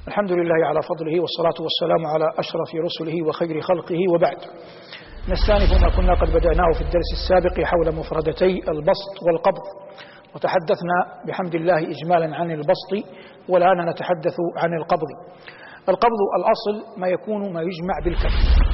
الحمد لله على فضله والصلاة والسلام على أشرف رسله وخير خلقه، وبعد. نستأنف ما كنا قد بدأناه في الدرس السابق حول مفردتي البسط والقبض، وتحدثنا بحمد الله إجمالا عن البسط، والآن نتحدث عن القبض. القبض الأصل ما يكون ما يجمع بالكف،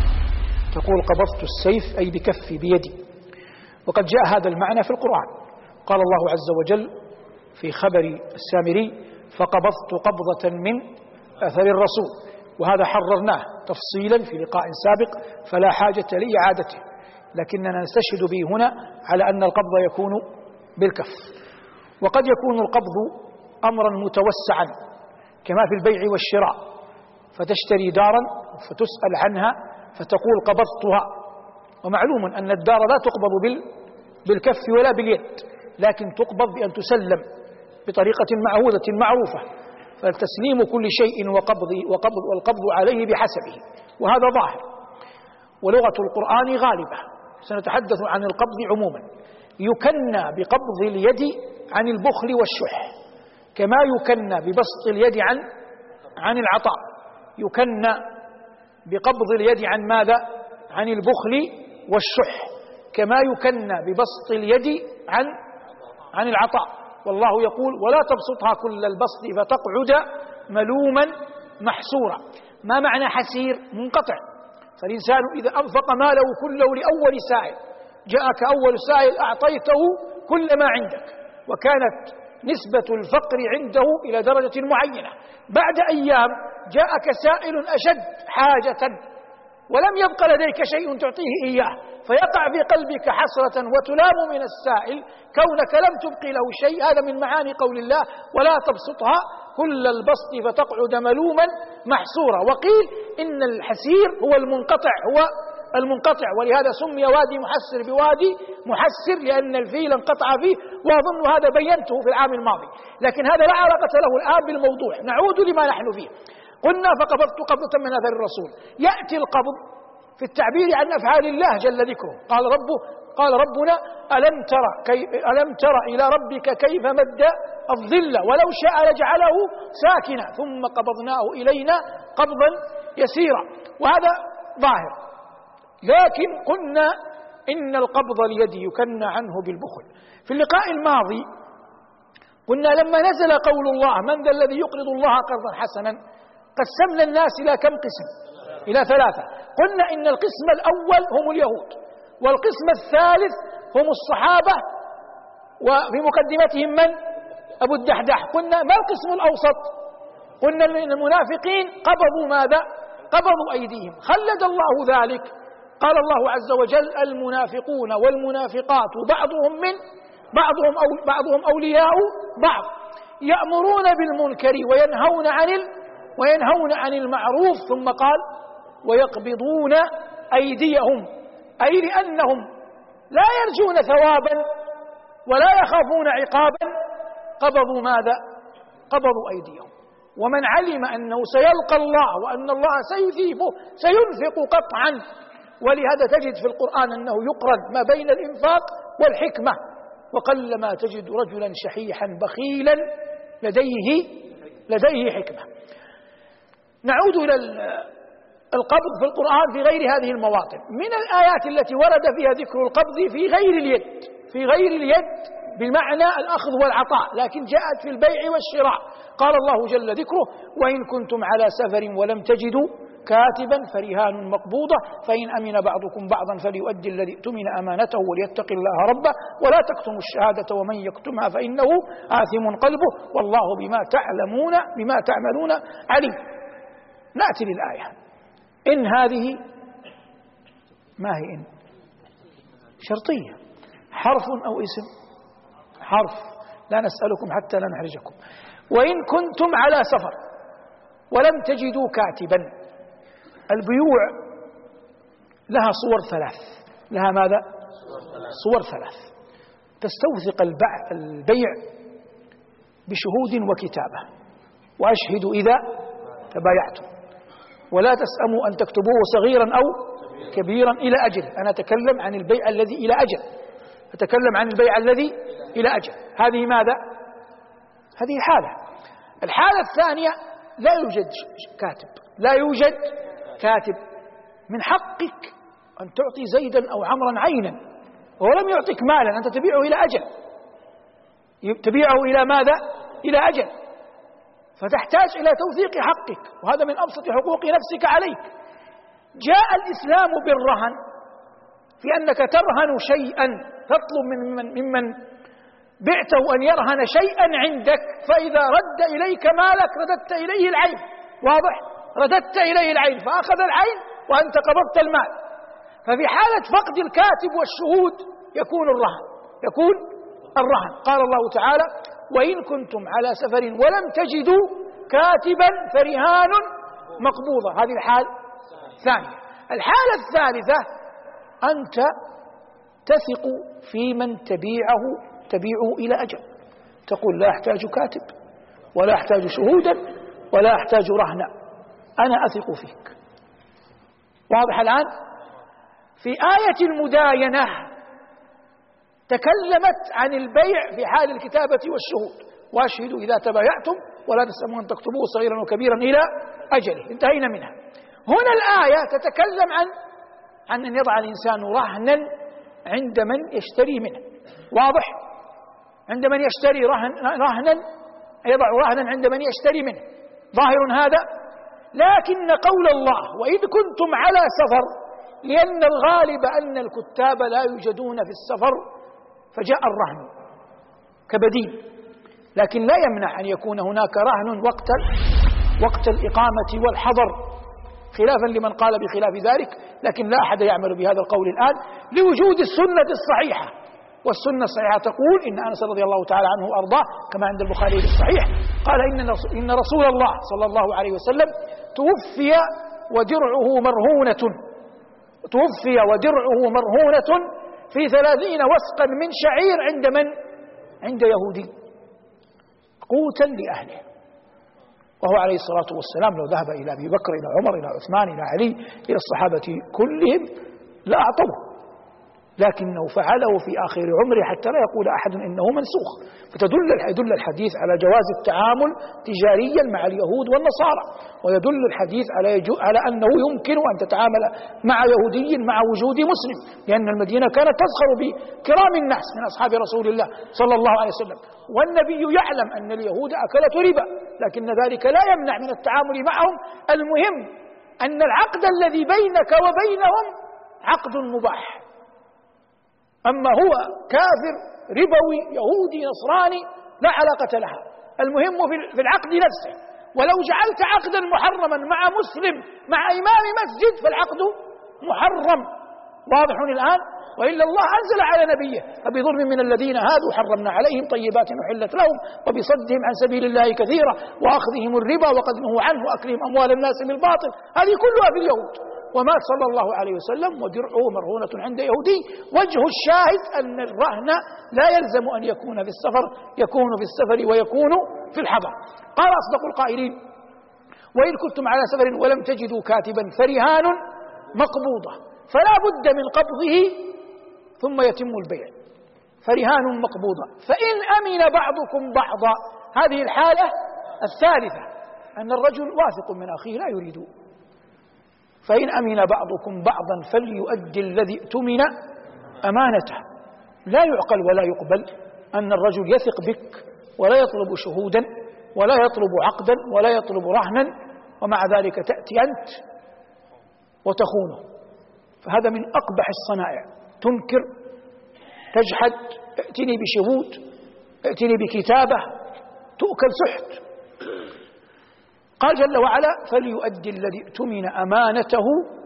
تقول قبضت السيف أي بكفي بيدي، وقد جاء هذا المعنى في القرآن. قال الله عز وجل في خبر السامري: فقبضت قبضة من أثر الرسول، وهذا حررناه تفصيلا في لقاء سابق فلا حاجة لإعادته، لكننا نستشهد به هنا على أن القبض يكون بالكف. وقد يكون القبض أمرا متوسعا كما في البيع والشراء، فتشتري دارا فتسأل عنها فتقول قبضتها، ومعلوم أن الدار لا تقبض بالكف ولا باليد، لكن تقبض بأن تسلم بطريقة معهودة معروفة، فتسليم كل شيء والقبض عليه بحسبه، وهذا ظاهر. ولغة القرآن غالبة، سنتحدث عن القبض عموما. يكنى بقبض اليد عن البخل والشح، كما يكنى ببسط اليد عن العطاء. يكنى بقبض اليد عن ماذا؟ عن البخل والشح، كما يكنى ببسط اليد عن العطاء. والله يقول: ولا تبسطها كل البسط فتقعد ملوما محسورا. ما معنى حسير؟ منقطع. فالإنسان إذا أنفق ماله كله لأول سائل، جاءك أول سائل أعطيته كل ما عندك، وكانت نسبة الفقر عنده إلى درجة معينة. بعد أيام جاءك سائل أشد حاجة ولم يبق لديك شيء تعطيه إياه، فيقع في قلبك حسرة وتلام من السائل كونك لم تبق له شيء. هذا من معاني قول الله: ولا تبسطها كل البسط فتقعد ملوما محسورا. وقيل إن الحسير هو المنقطع، ولهذا سمي وادي محسر بوادي محسر، لأن الفيل انقطع فيه، وأظن هذا بينته في العام الماضي، لكن هذا لا علاقة له الآن بالموضوع. نعود لما نحن فيه. قلنا: فقبضت قبضة من أثر الرسول. يأتي القبض في التعبير عن أفعال الله جل ذكره. قال ربنا: ألم تر إلى ربك كيف مد الظل ولو شاء لجعله ساكنا ثم قبضناه إلينا قبضا يسيرا. وهذا ظاهر، لكن قلنا إن القبض اليد يكنى عنه بالبخل. في اللقاء الماضي قلنا: لما نزل قول الله: من ذا الذي يقرض الله قرضا حسنا، قسمنا الناس إلى كم قسم؟ إلى 3. قلنا إن القسم الأول هم اليهود، والقسم الثالث هم الصحابة، وفي مقدمتهم من؟ أبو الدحداح. قلنا: ما القسم الأوسط؟ قلنا إن المنافقين قبضوا ماذا؟ قبضوا أيديهم. خلد الله ذلك، قال الله عز وجل: المنافقون والمنافقات بعضهم أولياء بعض، يأمرون بالمنكر وينهون عن المعروف. ثم قال: ويقبضون أيديهم، أي لأنهم لا يرجون ثوابا ولا يخافون عقابا قبضوا ماذا؟ قبضوا أيديهم. ومن علم أنه سيلقى الله وأن الله سيثيبه سينفق قطعا. ولهذا تجد في القرآن أنه يقرن ما بين الإنفاق والحكمة، وقلما تجد رجلا شحيحا بخيلا لديه حكمة. نعود إلى القبض في القرآن في غير هذه المواطن. من الآيات التي ورد فيها ذكر القبض في غير اليد بمعنى الأخذ والعطاء، لكن جاءت في البيع والشراء. قال الله جل ذكره: وإن كنتم على سفر ولم تجدوا كاتبا فرهان مقبوضة فإن أمن بعضكم بعضا فليؤدي الذي اؤتمن أمانته وليتق الله ربه ولا تكتموا الشهادة ومن يكتمها فإنه آثم قلبه والله بما تعملون عليم. نأتي للآية. إن هذه ما هي؟ إن شرطية، حرف أو اسم؟ حرف، لا نسألكم حتى لا نحرجكم. وإن كنتم على سفر ولم تجدوا كاتبا. البيوع لها صور 3. لها ماذا؟ صور 3. تستوثق البيع بشهود وكتابة، وأشهدوا إذا تبايعتم، ولا تسأموا أن تكتبوه صغيرا أو كبيرا إلى أجل. أنا أتكلم عن البيع الذي إلى أجل، أتكلم عن البيع الذي إلى أجل. هذه ماذا؟ هذه حالة. الحالة الثانية: لا يوجد كاتب، لا يوجد كاتب. من حقك أن تعطي زيدا أو عمرا عينا، وهو لم يعطيك مالا، أنت تبيعه إلى أجل، تبيعه إلى ماذا؟ إلى أجل، فتحتاج إلى توثيق حقك، وهذا من أبسط حقوق نفسك عليك. جاء الإسلام بالرهن في أنك ترهن شيئا، تطلب ممن بعته أن يرهن شيئا عندك، فإذا رد إليك مالك رددت إليه العين، واضح؟ رددت إليه العين فأخذ العين وأنت قبضت المال. ففي حالة فقد الكاتب والشهود يكون الرهن. قال الله تعالى: وإن كنتم على سفر ولم تجدوا كاتبا فرهان مقبوضة. هذه الحالة الثانية. الحالة الثالثة أنت تثق في من تبيعه إلى أجل، تقول: لا أحتاج كاتب ولا أحتاج شهودا ولا أحتاج رهنا، أنا أثق فيك. واضح الآن؟ في آية المداينة تكلمت عن البيع في حال الكتابة والشهود: واشهدوا إذا تبايعتم ولا تسأموا أن تكتبوه صغيرا وكبيرا إلى أجله. انتهينا منها. هنا الآية تتكلم عن أن يضع الإنسان رهنا عند من يشتري منه. واضح؟ عند من يشتري رهنا، يضع رهنا عند من يشتري منه، ظاهر هذا. لكن قول الله: وإذ كنتم على سفر، لأن الغالب أن الكتاب لا يوجدون في السفر فجاء الرهن كبديل، لكن لا يمنع أن يكون هناك رهن وقت الإقامة والحضر، خلافا لمن قال بخلاف ذلك، لكن لا أحد يعمل بهذا القول الآن لوجود السنة الصحيحة. والسنة الصحيحة تقول إن أنس رضي الله تعالى عنه وأرضاه كما عند البخاري الصحيح قال إن رسول الله صلى الله عليه وسلم توفي ودرعه مرهونة في 30 وسقا من شعير عند من؟ عند يهودي، قوتا لأهله. وهو عليه الصلاة والسلام لو ذهب إلى أبي بكر إلى عمر إلى عثمان إلى علي إلى الصحابة كلهم لأعطوه، لكنه فعله في آخر عمره حتى لا يقول أحد إنه منسوخ. يدل الحديث على جواز التعامل تجاريا مع اليهود والنصارى، ويدل الحديث على أنه يمكن أن تتعامل مع يهودي مع وجود مسلم، لأن المدينة كانت تزخر بكرام الناس من أصحاب رسول الله صلى الله عليه وسلم، والنبي يعلم أن اليهود أكلت ربا، لكن ذلك لا يمنع من التعامل معهم. المهم أن العقد الذي بينك وبينهم عقد مباح. أما هو كافر ربوي يهودي نصراني لا علاقة لها، المهم في العقد نفسه. ولو جعلت عقدا محرما مع مسلم مع إمام مسجد فالعقد محرم. واضح الآن؟ وإلا الله أنزل على نبيه: فبظلم من الذين هادوا حرمنا عليهم طيبات أحلت لهم وبصدهم عن سبيل الله كثيرا وأخذهم الربا وقد نهوا عنه وأكلهم أموال الناس بالباطل. هذه كلها في اليهود. ومات صلى الله عليه وسلم ودرعه مرهونة عند يهودي. وجه الشاهد أن الرهن لا يلزم أن يكون في السفر، يكون في السفر ويكون في الحضر. قال أصدق القائلين: وإن كنتم على سفر ولم تجدوا كاتبا فرهان مقبوضة، فلا بد من قبضه ثم يتم البيع. فرهان مقبوضة، فإن أمن بعضكم بعضا، هذه الحالة الثالثة، أن الرجل واثق من أخيه لا يريد. فإن أمن بعضكم بعضا فليؤدي الذي اؤتمن أمانته. لا يعقل ولا يقبل أن الرجل يثق بك ولا يطلب شهودا ولا يطلب عقدا ولا يطلب رهنا، ومع ذلك تأتي أنت وتخونه. فهذا من أقبح الصنائع. تنكر، تجحد، ائتني بشهود، ائتني بكتابة، تؤكل سحت. قال جل وعلا: فليؤدي الذي اؤتمن أمانته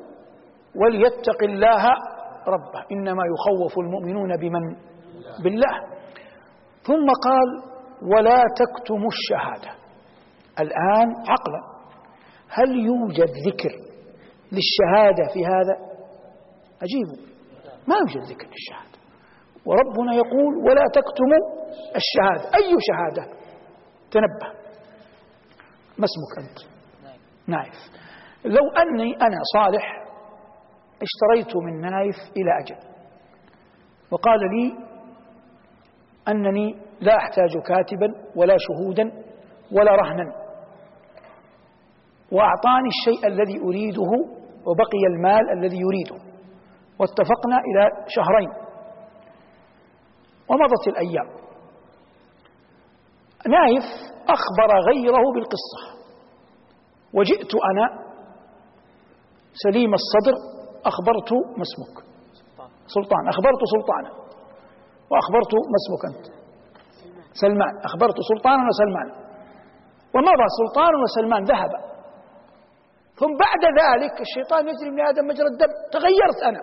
وليتق الله ربه إنما يخوف المؤمنون بالله. ثم قال: ولا تكتموا الشهادة. الآن عقلا، هل يوجد ذكر للشهادة في هذا؟ أجيبوا، ما يوجد ذكر للشهادة، وربنا يقول: ولا تكتموا الشهادة. أي شهادة؟ تنبه، ما اسمك أنت؟ نايف. لو أني أنا صالح اشتريت من نايف إلى أجل وقال لي أنني لا أحتاج كاتبا ولا شهودا ولا رهنا، وأعطاني الشيء الذي أريده وبقي المال الذي يريده، واتفقنا إلى 2 شهر، ومضت الأيام. نايف أخبر غيره بالقصة، وجئت أنا سليم الصدر أخبرت ما اسمك؟ سلطان. أخبرت سلطانا، وأخبرت ما اسمك أنت؟ سلمان. أخبرت سلطانا وسلمان، ومضى سلطان وسلمان ذهب. ثم بعد ذلك الشيطان يجري من آدم مجرى الدم، تغيرت أنا،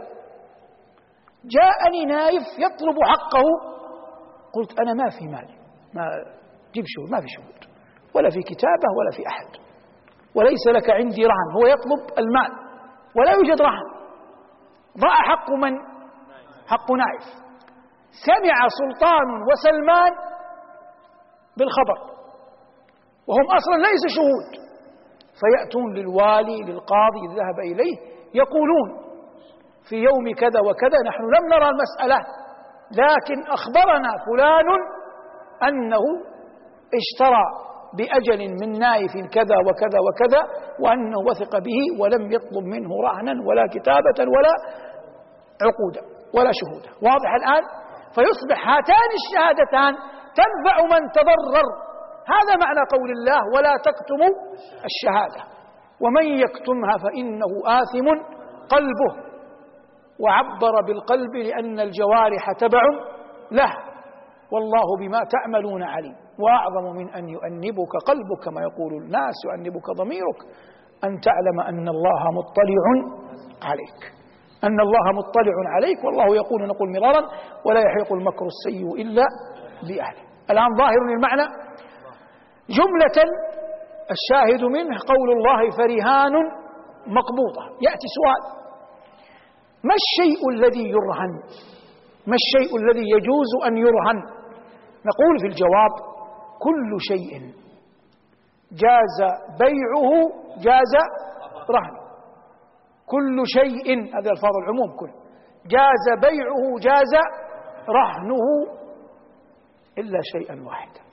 جاءني نايف يطلب حقه. قلت أنا ما في مال، ما جيب شهود، ما في شهود ولا في كتابة ولا في أحد، وليس لك عندي رهن. هو يطلب المال ولا يوجد رهن. ضاع حق من؟ حق نايف. سمع سلطان وسلمان بالخبر وهم أصلا ليس شهود، فيأتون للوالي للقاضي ذهب إليه يقولون في يوم كذا وكذا نحن لم نرى المسألة، لكن أخبرنا فلان أنه اشترى بأجل من نايف كذا وكذا وكذا، وأنه وثق به ولم يطلب منه رهنا ولا كتابة ولا عقودا ولا شهودا. واضح الآن؟ فيصبح هاتان الشهادتان تنفع من تضرر. هذا معنى قول الله ولا تكتموا الشهادة، ومن يكتمها فإنه آثم قلبه. وعبر بالقلب لأن الجوارح تبع له، والله بما تعملون عليم. وأعظم من أن يؤنبك قلبك كما يقول الناس، يؤنبك ضميرك، أن تعلم أن الله مطلع عليك، أن الله مطلع عليك. والله يقول نقول مرارا ولا يحيق المكر السيء إلا بأهله. الآن ظاهر المعنى. جملة الشاهد منه قول الله فرهان مقبوضة. يأتي سؤال: ما الشيء الذي يرهن؟ ما الشيء الذي يجوز أن يرهن؟ نقول في الجواب: كل شيء جاز بيعه جاز رهنه. كل شيء، هذه ألفاظ العموم، كل جاز بيعه جاز رهنه إلا شيئا واحدا.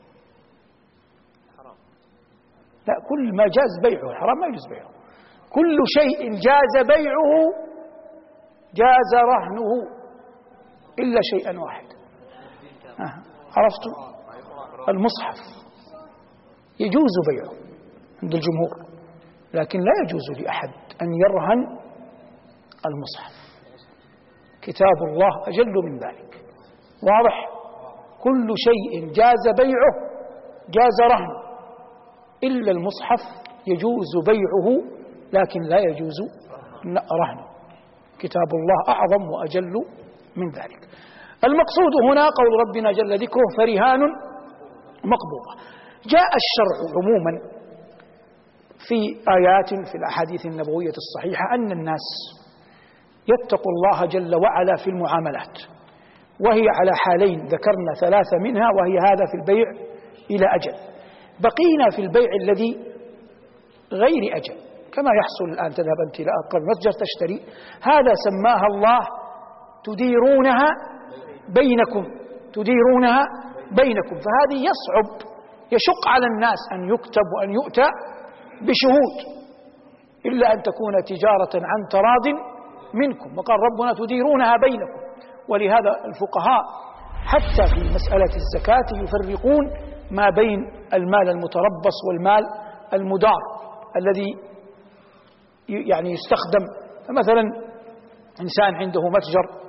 لا، كل ما جاز بيعه، الحرام ما يجوز بيعه. كل شيء جاز بيعه جاز رهنه إلا شيئا واحدا. عرفتم؟ المصحف يجوز بيعه عند الجمهور، لكن لا يجوز لأحد أن يرهن المصحف. كتاب الله أجل من ذلك. واضح؟ كل شيء جاز بيعه جاز رهنه إلا المصحف يجوز بيعه لكن لا يجوز رهنه. كتاب الله أعظم وأجل من ذلك. المقصود هنا قول ربنا جل ذكره فرهان مقبوضة. جاء الشرع عموما في آيات في الأحاديث النبوية الصحيحة أن الناس يتقوا الله جل وعلا في المعاملات، وهي على حالين ذكرنا 3 منها، وهي هذا في البيع إلى أجل. بقينا في البيع الذي غير أجل، كما يحصل الآن تذهب أنت إلى أقرب متجر تشتري، هذا سماها الله تديرونها بينكم، تديرونها بينكم. فهذه يشق على الناس أن يكتب وأن يؤتى بشهود، إلا أن تكون تجارة عن تراض منكم. وقال ربنا تديرونها بينكم. ولهذا الفقهاء حتى في مسألة الزكاة يفرقون ما بين المال المتربص والمال المدار الذي يعني يستخدم. فمثلا إنسان عنده متجر،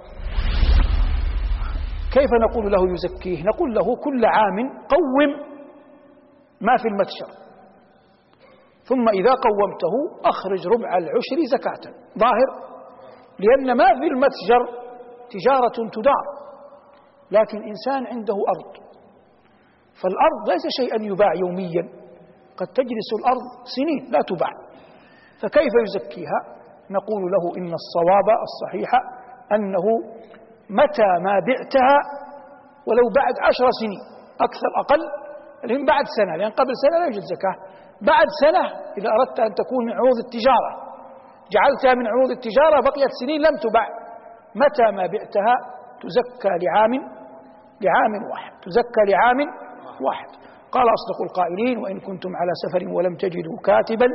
كيف نقول له يزكيه؟ نقول له كل عام قوم ما في المتجر، ثم إذا قومته أخرج ربع العشر زكاة. ظاهر؟ لأن ما في المتجر تجارة تدار، لكن إنسان عنده أرض، فالأرض ليس شيئا يباع يوميا، قد تجلس الأرض سنين لا تباع، فكيف يزكيها؟ نقول له إن الصواب الصحيح أنه متى ما بعتها ولو بعد 10 سنين أكثر أقل، لأن بعد سنة، لأن قبل سنة لا يوجد زكاة، بعد سنة إذا أردت أن تكون من عروض التجارة جعلتها من عروض التجارة بقيت سنين لم تباع، متى ما بعتها تزكى لعام واحد، تزكى لعام واحد. قال أصدق القائلين: وإن كنتم على سفر ولم تجدوا كاتبا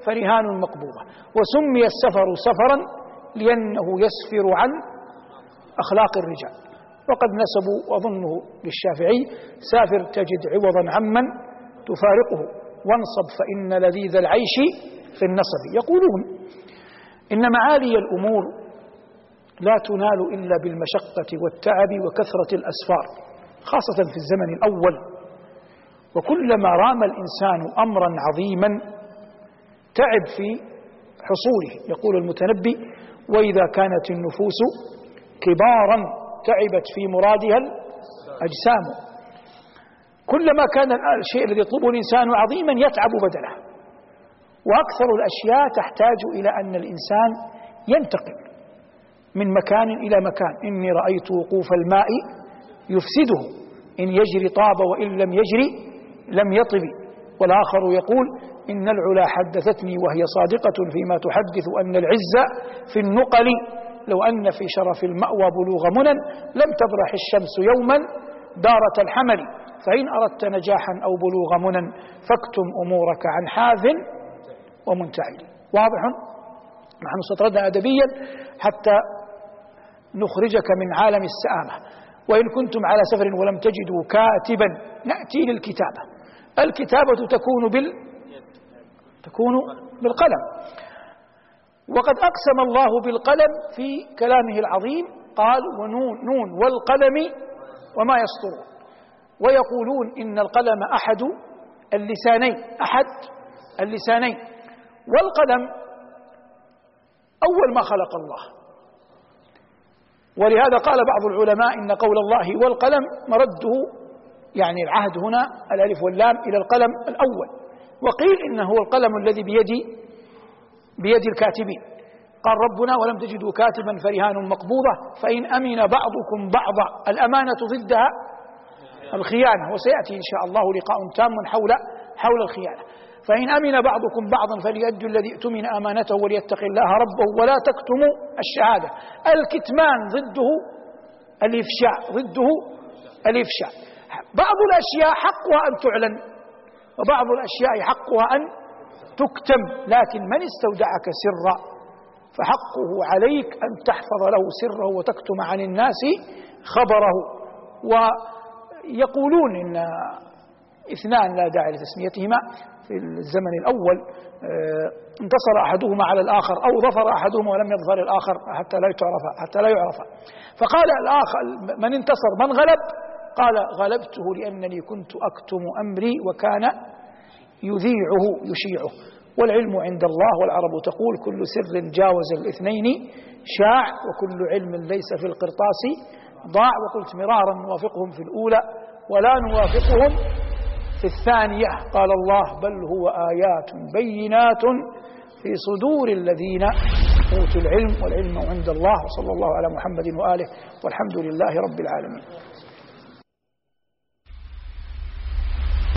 فرهان مقبوضة. وسمي السفر سفرا لأنه يسفر عن أخلاق الرجال. وقد نسبوا أظنه للشافعي: سافر تجد عوضا عمن تفارقه، وانصب فإن لذيذ العيش في النصب. يقولون إن معالي الأمور لا تنال إلا بالمشقة والتعب وكثرة الأسفار، خاصة في الزمن الأول. وكلما رام الإنسان أمرا عظيما تعب في حصوله. يقول المتنبي: وإذا كانت النفوس كبارا تعبت في مرادها الأجسام. كلما كان الشيء الذي يطلبه الإنسان عظيما يتعب بدله. وأكثر الأشياء تحتاج إلى أن الإنسان ينتقل من مكان إلى مكان. إني رأيت وقوف الماء يفسده، إن يجري طاب وإن لم يجري لم يطب. والآخر يقول: إن العلا حدثتني وهي صادقة فيما تحدث أن العز في النقل، لو أن في شرف المأوى بلوغ منى لم تبرح الشمس يوما دارة الحمل، فإن أردت نجاحا أو بلوغ منى فاكتم أمورك عن حاذ ومنتعل. واضح؟ نحن استطردنا أدبيا حتى نخرجك من عالم السآمة. وإن كنتم على سفر ولم تجدوا كاتبا نأتي للكتابة. الكتابة تكون بالقلم. وقد أقسم الله بالقلم في كلامه العظيم، قال: ونون والقلم وما يسطرون. ويقولون إن القلم أحد اللسانين. والقلم أول ما خلق الله. ولهذا قال بعض العلماء إن قول الله والقلم مرده، يعني العهد هنا الألف واللام إلى القلم الأول. وقيل إنه هو القلم الذي بيد الكاتبين. قال ربنا: ولم تجدوا كاتبا فرهان مقبوضة فإن أمن بعضكم بعضا. الأمانة ضدها الخيانة، وسيأتي إن شاء الله لقاء تام حول الخيانة. فإن أمن بعضكم بعضا فليؤدوا الذي اؤتمن أمانته وليتق الله ربه ولا تكتموا الشهادة. الكتمان ضده الإفشاء. بعض الأشياء حقها أن تعلن وبعض الأشياء حقها أن تكتم، لكن من استودعك سرا فحقه عليك أن تحفظ له سره وتكتم عن الناس خبره. ويقولون إن اثنان لا داعي لتسميتهما في الزمن الأول انتصر أحدهما على الآخر أو ظفر أحدهما ولم يظفر الآخر حتى لا يعرف. فقال الآخر من انتصر من غلب؟ قال: غلبته لأنني كنت أكتم أمري وكان يشيعه. والعلم عند الله. والعرب تقول: كل سر جاوز الاثنين شاع، وكل علم ليس في القرطاس ضاع. وقلت مرارا: نوافقهم في الأولى ولا نوافقهم في الثانية. قال الله: بل هو آيات بينات في صدور الذين أوتوا العلم، والعلم عند الله. وصلى الله على محمد وآله، والحمد لله رب العالمين.